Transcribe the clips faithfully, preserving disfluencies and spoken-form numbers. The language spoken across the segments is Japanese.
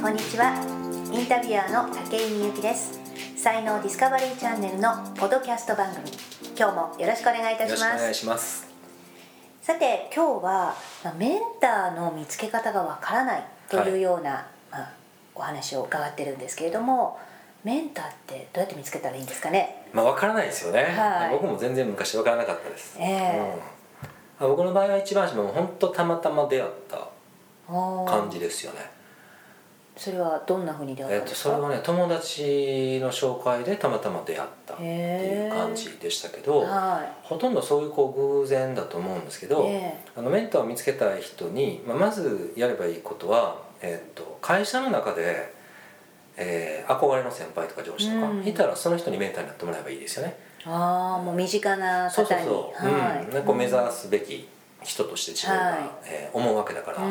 こんにちは。インタビュアーの武井美由紀です。才能ディスカバリーチャンネルのポッドキャスト番組、今日もよろしくお願いいたします。 よろしくお願いします。 さて今日はメンターの見つけ方がわからないというような、はいまあ、お話を伺ってるんですけれども、メンターってどうやって見つけたらいいんですかね。 まあわからないですよね、 はい、 僕も全然昔わからなかったです、 えーうん、僕の場合は一番初めも本当たまたま出会った感じですよね。 それはどんなふうに出会ったんですか。 えー、とそれはね、友達の紹介でたまたま出会ったっていう感じでしたけど、 はい、 ほとんどそういうこう偶然だと思うんですけど、あのメンターを見つけたい人に、まあ、まずやればいいことは、えー、と会社の中で、えー、憧れの先輩とか上司とか、うん、いたらその人にメンターになってもらえばいいですよね。 ああ、もう身近な方に。 そうそうそう、 はい、 うん、こう目指すべき人として自分が、はいえー、思うわけだから、うん、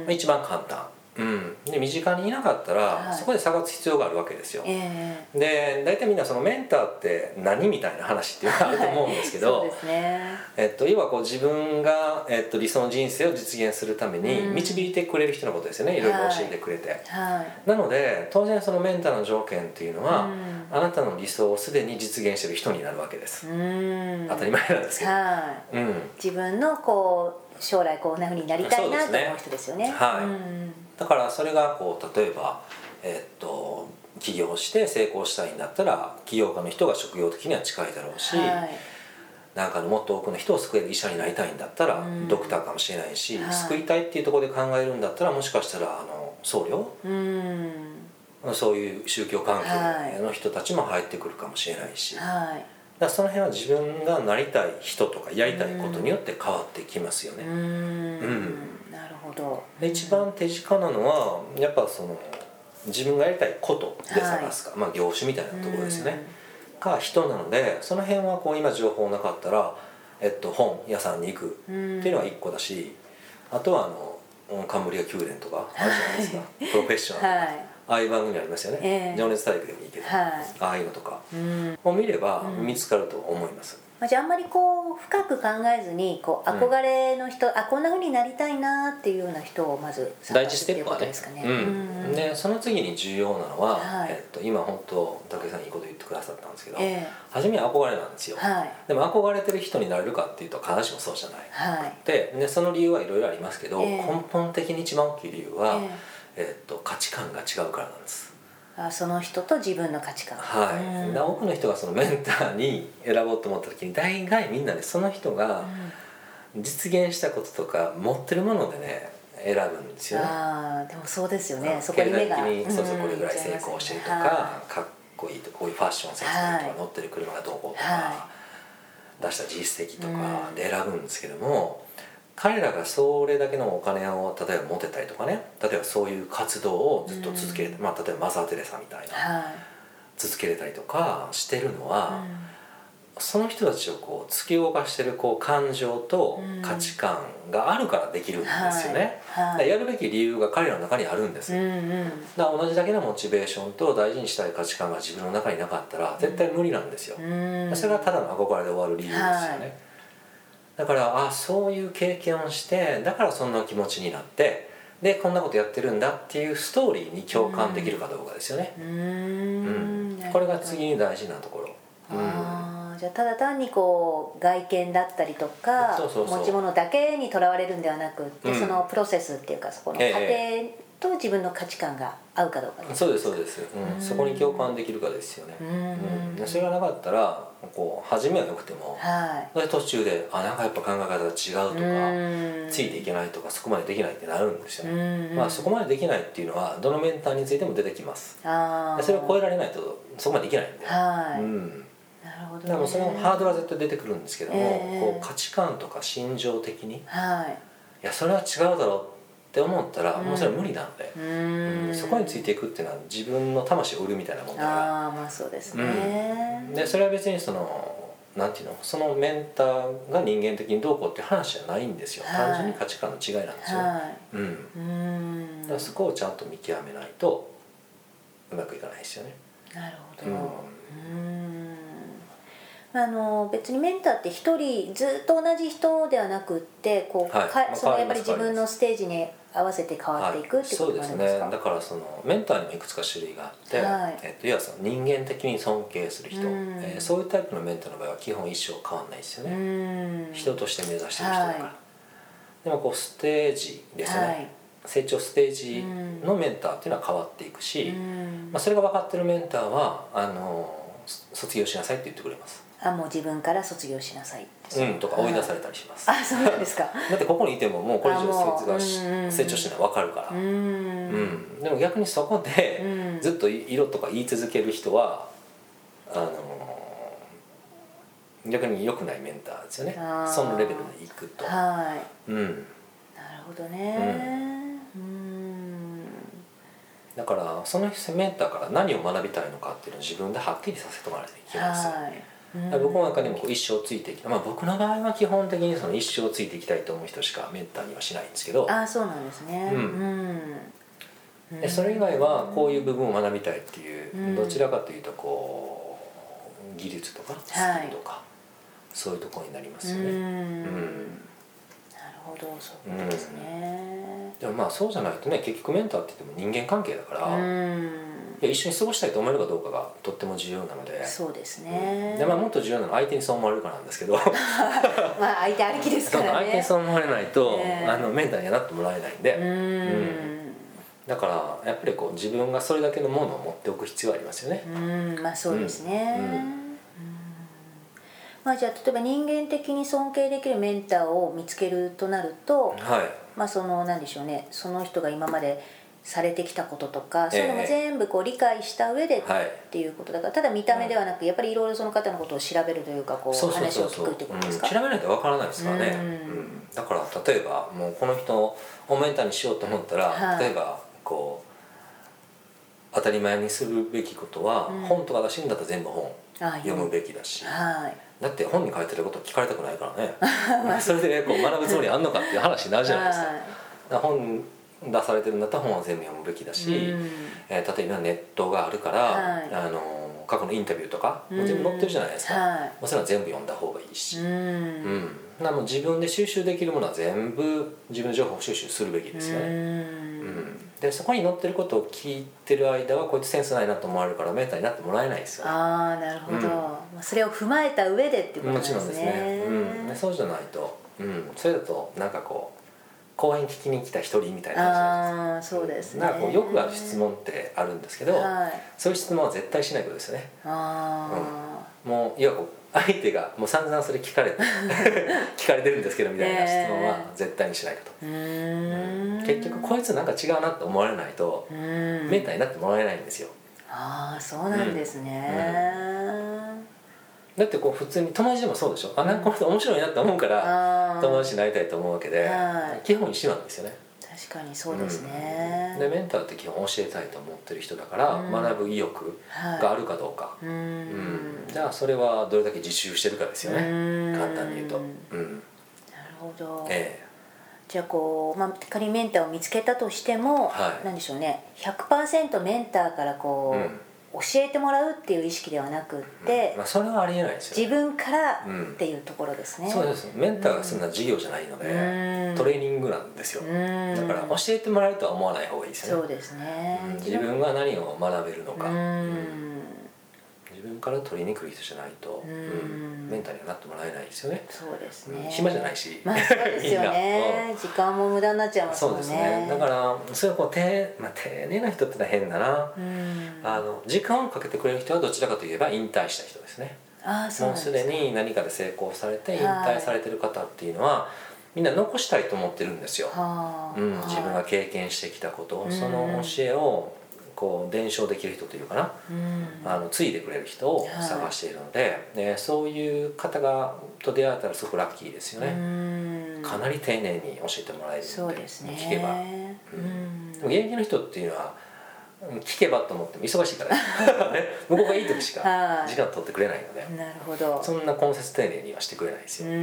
一番簡単、うん、で身近にいなかったら、はい、そこで探す必要があるわけですよ、えー、で大体みんなそのメンターって何みたいな話っていうのがあると思うんですけど、はいそうですねえっと、要はこう自分が、えっと、理想の人生を実現するために導いてくれる人のことですよね、うん、いろいろ教えてくれて、はい、なので当然そのメンターの条件っていうのは、うん、あなたの理想をすでに実現している人になるわけです、うん、当たり前なんですけど、はいうん、 自分のこう将来こんな風になりたいなと思う人ですよね。 はい、うん、だからそれがこう例えば、えー、っと起業して成功したいんだったら起業家の人が職業的には近いだろうし、はい、なんかのもっと多くの人を救える医者になりたいんだったら、うん、ドクターかもしれないし、はい、救いたいっていうところで考えるんだったらもしかしたらあの僧侶、うん、そういう宗教関係の人たちも入ってくるかもしれないし、はいだからその辺は自分がなりたい人とかやりたいことによって変わってきますよね。うん、うん、 なるほど。 で一番手近なのはやっぱその自分がやりたいことで探すか、はい、まあ業種みたいなところですよね。か人なのでその辺はこう今情報なかったら、えっと、本屋さんに行くっていうのが一個だし、あとはあのカンブリア宮殿とかあるじゃないですか、はい、プロフェッショナル、はいああいう番組ありますよね、えー、情熱大陸でもいいけど、はい、ああいうのとかを見れば見つかると思います、 うん、じゃああんまりこう深く考えずにこう憧れの人、うん、あこんな風になりたいなっていうような人をまず第一ステップはねですかね、うんうん、でその次に重要なのは、はいえっと、今本当武井さんいいこと言ってくださったんですけど、えー、初めは憧れなんですよ、はい、でも憧れてる人になれるかっていうと必ずしもそうじゃない、はい、で, でその理由はいろいろありますけど、えー、根本的に一番大きい理由は、えーえー、と価値観が違うからなんです。 あその人と自分の価値観はい、うん、多くの人がそのメンターに選ぼうと思った時に大概みんなでその人が実現したこととか持ってるものでね選ぶんですよね。 あでもそうですよね。そこに目がにそうそうこれぐらい成功してるとか、はい、かっこいいとかこういうファッションセンスとか、はい、乗ってる車がどうこうとか、はい、出した実績とかで選ぶんですけども、うん彼らがそれだけのお金を例えば持てたりとかね例えばそういう活動をずっと続けれた、うんまあ、例えばマザー・テレサみたいな、はい、続けれたりとかしてるのは、うん、その人たちをこう突き動かしてるこう感情と価値観があるからできるんですよね、うんはいはい、やるべき理由が彼らの中にあるんです、うんうん、だから同じだけのモチベーションと大事にしたい価値観が自分の中になかったら絶対無理なんですよ、うん、それがただの憧れで終わる理由ですよね、はいだからあそういう経験をしてだからそんな気持ちになってでこんなことやってるんだっていうストーリーに共感できるかどうかですよね。うん、うん、これが次に大事なところ。 ああじゃあただ単にこう外見だったりとかそうそうそう持ち物だけにとらわれるんではなくって、うん、そのプロセスっていうかそこの過程と自分の価値観が合うかどうかです、 そうですそうです、うん、そこに共感できるかですよね。うんうん、それがなかったらこう初めは良くても、はい、途中であなんかやっぱ考え方が違うとかついていけないとかそこまでできないってなるんですよね。まあ、そこまでできないっていうのはどのメンターについても出てきます。あそれを超えられないとそこまでいけないんで、はいうんなるほどね、でもそのハードルは絶対出てくるんですけども、えー、こう価値観とか心情的に、はい、いやそれは違うだろうって思ったら、うん、もうそれは無理なので、うんうん、そこについていくっていうのは自分の魂を売るみたいなもんだからああまあそうですね、 うん、でそれは別にそのなんていうのそのメンターが人間的にどうこうっていう話じゃないんですよ、はい、単純に価値観の違いなんですよ、はいうん、うんだからそこをちゃんと見極めないとうまくいかないですよね。 なるほど、うんあの別にメンターって一人ずっと同じ人ではなくってこう、はいかそのやっぱり自分のステージに合わせて変わっていくってことなんですか？ はい、そうですね。だからそのメンターにもいくつか種類があって、はい、えっと、いわゆるその人間的に尊敬する人、えー、そういうタイプのメンターの場合は基本一生変わんないですよね。人として目指してる人だから、はい、でもこうステージですね、はい、成長ステージのメンターっていうのは変わっていくし、まあ、それが分かってるメンターはあの卒業しなさいって言ってくれます。 あ、もう自分から卒業しなさいうん、とか追い出されたりします。 あ、そうなんですか。 だってここにいてももうこれ以上成長し、成長しないの分かるから。うん、うん、でも逆にそこでずっと色とか言い続ける人はあの逆に良くないメンターですよね。そのレベルでいくと。はい。うん。なるほどね。うん。 うんだからそのメンターから何を学びたいのかっていうのを自分ではっきりさせてもらわないといけないんですよ。はい僕の中でもこう一生ついていきたい、まあ、僕の場合は基本的にその一生ついていきたいと思う人しかメンターにはしないんですけど、 ああそうなんですね、うんうん、でそれ以外はこういう部分を学びたいっていう、うん、どちらかというとこう技術とかスキルとか、はい、そういうところになりますよね。うん、うん、なるほどそうですね、 うん、でもまあそうじゃないとね結局メンターって言っても人間関係だから、うんいや一緒に過ごしたいと思えるかどうかがとっても重要なのでそうですね、 で、まあ、もっと重要なのは相手にそう思われるかなんですけどまあ相手ありきですからね相手にそう思われないと、ね、あのメンターにはなってもらえないんでうん、うん、だからやっぱりこう自分がそれだけのものを持っておく必要はありますよね。 うんまあそうですね、うんうんまあ、じゃあ例えば人間的に尊敬できるメンターを見つけるとなると、はいまあ、その何でしょうねその人が今までされてきたこととかそういうのも全部こう理解した上でっていうことだから、ただ見た目ではなくやっぱりいろいろその方のことを調べるというかこう話を聞くってことですか？ 調べないとわからないですからね、うんうん、だから例えばもうこの人をメンターにしようと思ったら、はい、例えばこう当たり前にするべきことは、うん、本とかが死んだったら全部本読むべきだし、はい、だって本に書いてること聞かれたくないからねそれでこう学ぶつもりあんのかっていう話になるじゃないですか、はい、だから本出されてるんだったら本は全部読むべきだし、うんえー、例えばネットがあるから、はい、あの過去のインタビューとか、うん、全部載ってるじゃないですか、はい、それは全部読んだ方がいいし、うんうん、なの自分で収集できるものは全部自分の情報収集するべきですよね、うんうん、でそこに載ってることを聞いてる間はこいつセンスないなと思われるからメンターになってもらえないですよね。 ああなるほど、うん、それを踏まえた上でっていうことですね。もちろんですね、 うん、でそうじゃないと、うん、それだとなんかこう講演聞きに来た一人みたいな感じなんです。あそうですね。なんかこうよくある質問ってあるんですけど、はい、そういう質問は絶対しないことですよね。あうん、もういわば相手がもう散々それ聞かれて聞かれてるんですけどみたいな質問は絶対にしないかと。うん、結局こいつなんか違うなって思われないとメンターになってもらえないんですよ。 ああそうなんですね。うんうんだってこう普通に友達でもそうでしょ、あなんかこの人面白いなって思うから友達になりたいと思うわけで、基本一緒なんですよね。 確かにそうですね、 うん、でメンターって基本教えたいと思ってる人だから、うん、学ぶ意欲があるかどうか、はいうん、じゃあそれはどれだけ自習してるかですよね、簡単に言うと、うん、なるほど、ええじゃあこう、まあ、仮にメンターを見つけたとしても、はい、なんでしょうね ひゃくパーセント メンターからこう、うん教えてもらうっていう意識ではなくって、 うんまあ、それはありえないですよ、 自分からっていうところですね、 うん、そうですメンターがするのは授業じゃないので、うん、トレーニングなんですよ、うん、だから教えてもらえるとは思わない方がいいですよね。 そうですね、 うん、自分が何を学べるのか、うんうん自分から取りに来る人じゃないと、うん、メンターにはなってもらえないですよね。 そうですね、 うん、暇じゃないし、 まあ、そうですよねうん、時間も無駄になっちゃいますもんね。 そうですねだからそれはこう丁、まあ、丁寧な人ってのは変だな、うん、あの時間をかけてくれる人はどちらかといえば引退した人ですね。あそうなんですね。もうすでに何かで成功されて引退されてる方っていうのは、はい、みんな残したいと思ってるんですよ、はあうん、自分が経験してきたことを、その教えをこう伝承できる人というかな、うん、あの継いでくれる人を探しているので、はい、でそういう方がと出会えたらすごくラッキーですよね、うん、かなり丁寧に教えてもらえるので、 そうですね、 聞けば、うん、でも現役の人っていうのは聞けばと思っても忙しいから向こうがいい時しか時間取ってくれないので、はなるほどそんな根節丁寧にはしてくれないですよ、うん、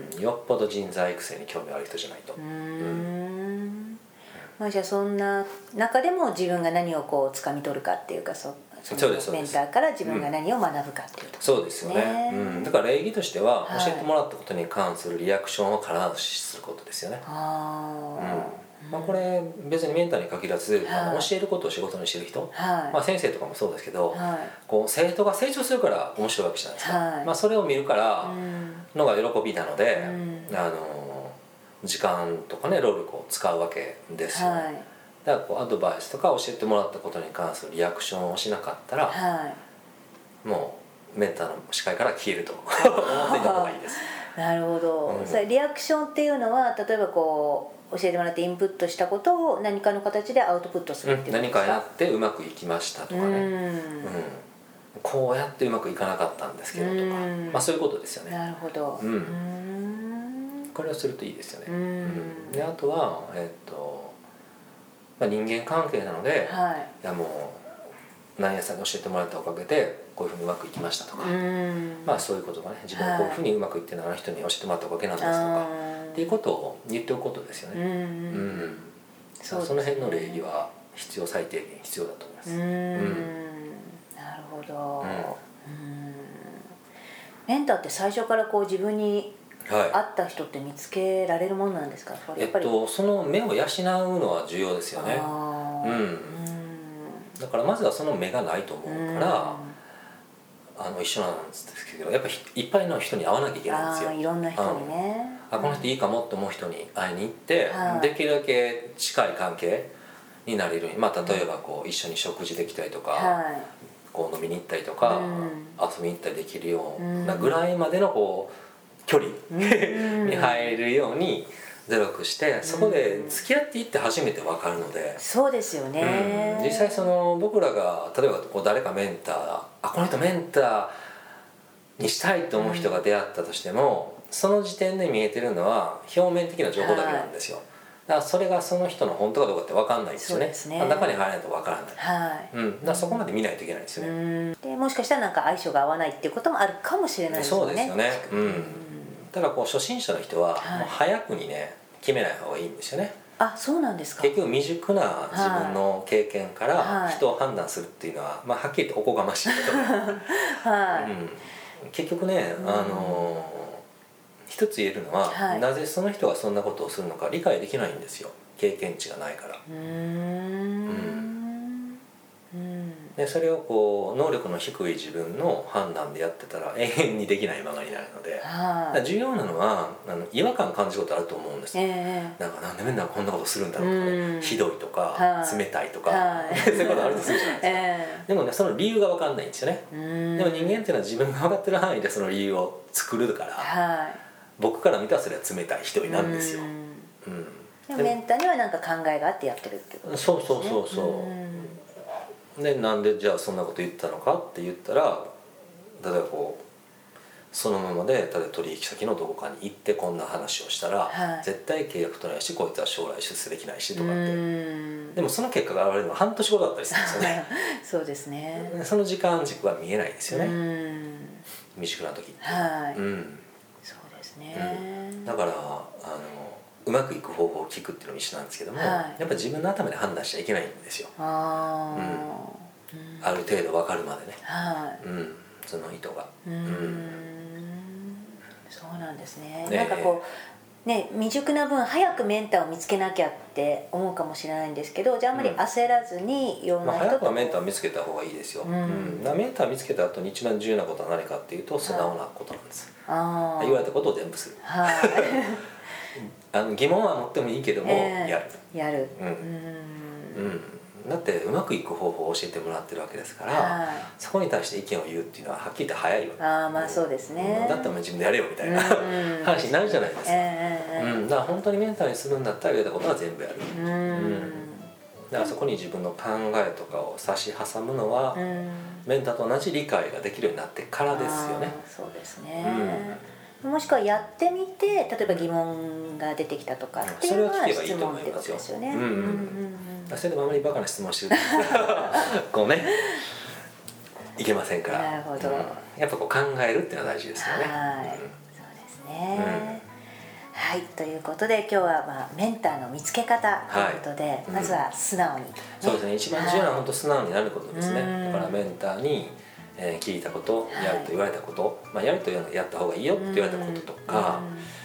うん、よっぽど人材育成に興味ある人じゃないと。うんうんまあ、じゃあそんな中でも自分が何をこう掴み取るかっていうか そ, そのメンターから自分が何を学ぶかっていうところですね、 そうですよね、うん、だから礼儀としては教えてもらったことに関するリアクションを必ずしすることですよね。あ、 まあ、これ別にメンターに限らず、はい、あの教えることを仕事にしてる人、はい、まあ、先生とかもそうですけど、はい、こう生徒が成長するから面白いわけじゃないですか、はい、まあ、それを見るからのが喜びなので、うん、あの時間とかね労力を使うわけですよね、はい、だからこうアドバイスとか教えてもらったことに関するリアクションをしなかったら、はい、もうメンターの視界から消えると思っていた方がいいです。 なるほど、うん、それリアクションっていうのは例えばこう教えてもらってインプットしたことを何かの形でアウトプットするっていうことですか？ うん、何かやってうまくいきましたとかね、うん、うん、こうやってうまくいかなかったんですけどとか、まあ、そういうことですよね。 なるほど、うん、うんこれをするといいですよね。うん、であとは、えっとまあ、人間関係なので、はい、いやもう何屋さんに教えてもらったおかげでこういうふうにうまくいきましたとか、まあそういうことがね自分がこういうふうにうまくいってるのはあの人に教えてもらったおかげなんですとかっていうことを言っておくことですよね。うん、うん、その辺の礼儀は必要最低限必要だと思います。うん、うん、 なるほど、うん、メンターって最初からこう自分に合った人って見つけられるものなんですか？ やっぱり、えっと、その目を養うのは重要ですよね。うん、だからまずはその目がないと思うから、あの一緒なんですけどやっぱりいっぱいの人に会わなきゃいけないんですよ。 あ、いろんな人にね、 うん、あこの人いいかもって思う人に会いに行って、うん、できるだけ近い関係になれるように、まあ、例えばこう一緒に食事できたりとか、はい、こう飲みに行ったりとか、うん、遊びに行ったりできるようなぐらいまでのこう距離に入るように努力して、そこで付き合っていって初めて分かるので、 そうですよね、 うん、実際その僕らが例えばこう誰かメンターあこの人メンターにしたいと思う人が出会ったとしても、うん、その時点で見えてるのは表面的な情報だけなんですよ、はい、だからそれがその人の本当かどうかって分かんないですよね。そうですね、中に入らないと分からない、はい、うん、だからそこまで見ないといけないですよね、うん、 でもしかしたらなんか相性が合わないっていうこともあるかもしれないですよね。 そうですよね、うん、ただこう初心者の人はもう早くにね決めない方がいいんですよね。 あ、そうなんですか。 結局未熟な自分の経験から人を判断するっていうのは、はい、まあ、はっきり言っておこがましいこと、はい、うん、結局ね、あのー、一つ言えるのは、はい、なぜその人がそんなことをするのか理解できないんですよ、経験値がないから。うーん、うんでそれをこう能力の低い自分の判断でやってたら永遠にできないままになるので、は重要なのはあの違和感感じることあると思うんです、えー、なんかなんでみんなこんなことするんだろうとかね、ひどいとか冷たいとかそういうことあるとするじゃないですか、えー、でもねその理由が分かんないんですよね。でも人間っていうのは自分が分かってる範囲でその理由を作るから、はい、僕から見たらそれは冷たいひどいなんですよ。うん、 でもメンターには何か考えがあってやってるってことですね。 そうそうそうそう。でなんでじゃあそんなこと言ったのかって言ったら、例えばこうそのままで例えば取引先のどこかに行ってこんな話をしたら、はい、絶対契約取れないしこいつは将来出世できないしとかって、でもその結果が現れるのは半年後だったりするんですよねそうですね。 その時間軸は見えないですよね、未熟な時って、はい、うん、 そうですね、 うん、だからあのうまくいく方法を聞くっていうのも一緒なんですけども、はい、やっぱり自分の頭で判断しちゃいけないんですよ。あ、うん、ある程度分かるまでね、はい、うん、その意図が、うん、うん、 そうなんですね。ね、なんかこうね、未熟な分早くメンターを見つけなきゃって思うかもしれないんですけど、じゃああんまり焦らずにいろんな人と、まあ、早くはメンターを見つけた方がいいですよ、うんうん、メンターを見つけた後に一番重要なことは何かっていうと素直なことなんです、はい、言われたことを全部する、はいあの疑問は持ってもいいけども、えー、やるやる、 うん、うん、だってうまくいく方法を教えてもらってるわけですから、はい、そこに対して意見を言うっていうのははっきり言って早いよ。 ああ、まあそうですね、 だったら自分でやれよみたいな話になるじゃないですか、えーうん、だから本当にメンターにするんだったら言われたことは全部やる、うん、うん、だからそこに自分の考えとかを差し挟むのは、うん、メンターと同じ理解ができるようになってからですよね。 そうですね、うん、もしくはやってみて例えば疑問が出てきたとかっていうのは質問ってことですよね。 それでもあまりバカな質問してるこうねいけませんから。 なるほど、うん、 やっぱこう考えるっていうのは大事ですよね。 はい、うん、そうですね、うん、はい、ということで今日は、まあ、メンターの見つけ方ということで、はい、まずは素直に、ね、 そうですね、一番重要なのは本当素直になることですね、はい、だからメンターにえー、聞いたこと、やると言われたこと、はい、まあ、やるとやった方がいいよって言われたこととか、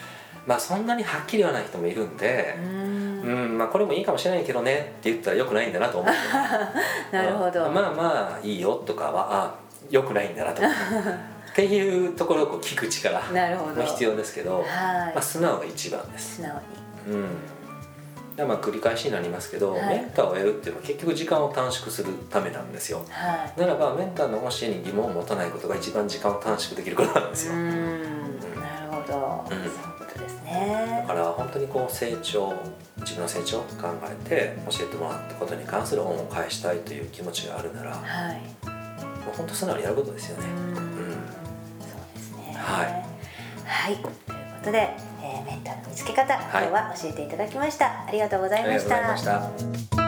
まあそんなにはっきり言わない人もいるんで、うん、うんまあこれもいいかもしれないけどねって言ったらよくないんだなと思ってなるほど。 まあまあいいよとかはあよくないんだなとかっていうところをこう聞く力も必要ですけど、はいまあ、素直が一番です。 素直に、 うんでまあ繰り返しになりますけど、はい、メンターを得るっていうのは結局時間を短縮するためなんですよ、はい、ならばメンターの教えに疑問を持たないことが一番時間を短縮できることなんですよ。うん、 うん、なるほど、うん、そういうことですね。 だから本当にこう成長自分の成長を考えて教えてもらったことに関する恩を返したいという気持ちがあるなら、はい、もう本当素直にやることですよね。うん、うん、そうですね。 はい、 はい、ということで、えー、メンターの見つけ方、今日は教えていただきました。はい、ありがとうございました。 ありがとうございました。